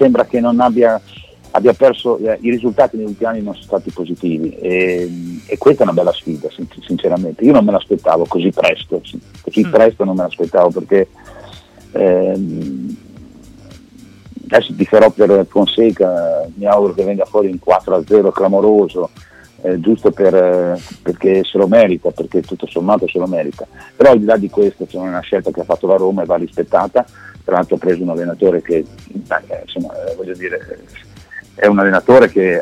sembra che non abbia perso, i risultati negli ultimi anni non sono stati positivi, e questa è una bella sfida, sinceramente. Io non me l'aspettavo così presto non me l'aspettavo, perché adesso tiferò per Fonseca, mi auguro che venga fuori un 4-0 clamoroso, giusto perché se lo merita, perché tutto sommato se lo merita. Però al di là di questo, c'è una scelta che ha fatto la Roma e va rispettata. Tra l'altro ha preso un allenatore che, voglio dire, è un allenatore che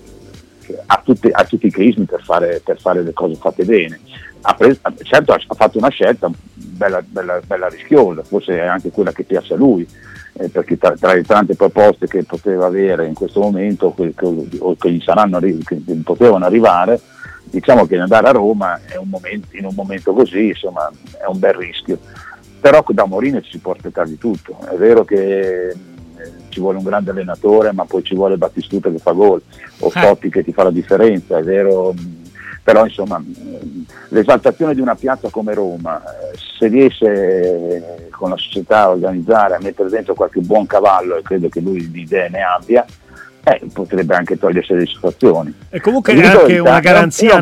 ha tutti i crismi per fare le cose fatte bene. Certo, ha fatto una scelta bella rischiosa, forse è anche quella che piace a lui, perché tra le tante proposte che poteva avere in questo momento o che gli saranno che potevano arrivare, diciamo che andare a Roma in un momento così, insomma, è un bel rischio. Però da Mourinho ci si può aspettare di tutto. È vero che ci vuole un grande allenatore, ma poi ci vuole Battistuta che fa gol, o Totti che ti fa la differenza, è vero. Però insomma, l'esaltazione di una piazza come Roma, se riesce con la società a organizzare, a mettere dentro qualche buon cavallo, e credo che lui di idee ne abbia, potrebbe anche togliersi le situazioni. E comunque è anche una garanzia.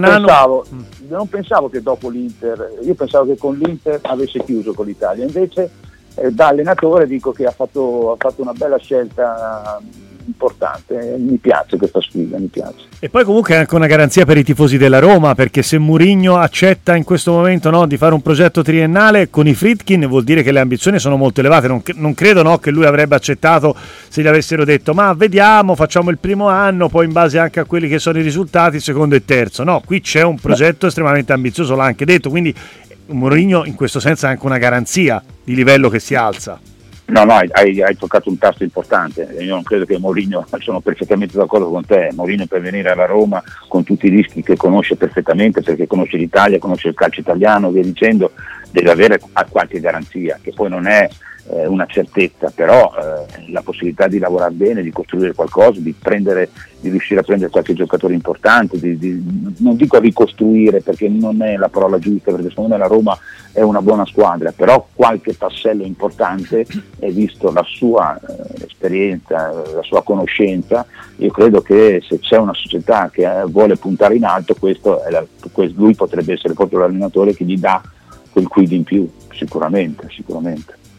Non pensavo che dopo l'Inter, io pensavo che con l'Inter avesse chiuso con l'Italia, invece da allenatore dico che ha fatto una bella scelta importante. Mi piace questa sfida, mi piace. E poi comunque è anche una garanzia per i tifosi della Roma, perché se Mourinho accetta in questo momento di fare un progetto triennale con i Friedkin, vuol dire che le ambizioni sono molto elevate. Non credo che lui avrebbe accettato se gli avessero detto ma vediamo, facciamo il primo anno, poi in base anche a quelli che sono i risultati, secondo e terzo. No, qui c'è un progetto estremamente ambizioso, l'ha anche detto, quindi Mourinho in questo senso è anche una garanzia di livello che si alza. No, hai toccato un tasto importante. Io non credo che Mourinho, sono perfettamente d'accordo con te. Mourinho, per venire alla Roma con tutti i rischi che conosce perfettamente, perché conosce l'Italia, conosce il calcio italiano, via dicendo, deve avere qualche garanzia, che poi non è una certezza, però la possibilità di lavorare bene, di costruire qualcosa, di riuscire a prendere qualche giocatore importante, non dico ricostruire perché non è la parola giusta, perché secondo me la Roma è una buona squadra, però qualche tassello importante, e visto la sua esperienza, la sua conoscenza, io credo che se c'è una società che vuole puntare in alto, lui potrebbe essere proprio l'allenatore che gli dà quel quid in più, sicuramente.